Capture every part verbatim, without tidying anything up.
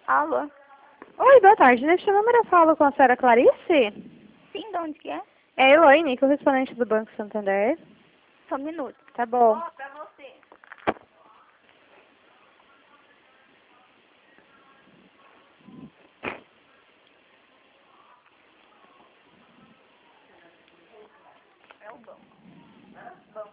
Alô? Oi, boa tarde. Neste número eu falo com a senhora Clarice? Sim, de onde que é? É a Elaine, correspondente do Banco Santander. Só um minuto. Tá bom. Ó, pra você. É o banco. Banco.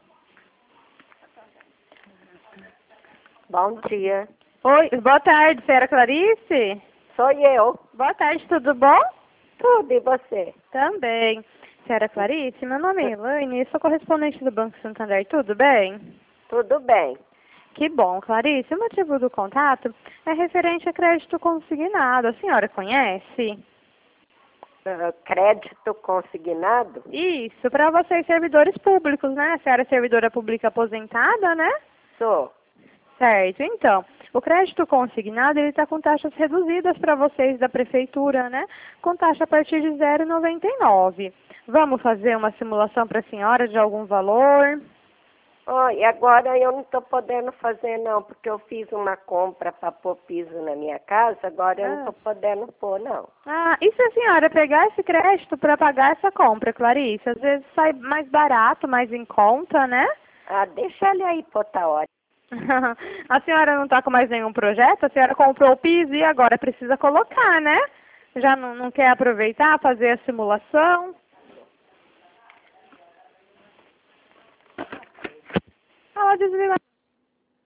Bom dia. Oi, boa tarde, senhora Clarice? Sou eu. Boa tarde, tudo bom? Tudo, e você? Também. Senhora Clarice, meu nome é Elaine e sou correspondente do Banco Santander, tudo bem? Tudo bem. Que bom, Clarice. O motivo do contato é referente a crédito consignado. A senhora conhece? Ah, crédito consignado? Isso, para vocês servidores públicos, né? A senhora é servidora pública aposentada, né? Sou. Certo, então, o crédito consignado, ele está com taxas reduzidas para vocês da prefeitura, né? Com taxa a partir de zero vírgula noventa e nove. Vamos fazer uma simulação para a senhora de algum valor? Oh, e agora eu não estou podendo fazer não, porque eu fiz uma compra para pôr piso na minha casa, agora eu não Ah. estou podendo pôr não. Ah, e se a senhora pegar esse crédito para pagar essa compra, Clarice? Às vezes sai mais barato, mais em conta, né? Ah, deixa ele aí por outra hora. A senhora não está com mais nenhum projeto? A senhora comprou o piso e agora precisa colocar, né? Já não, não quer aproveitar, fazer a simulação? Ela desliga.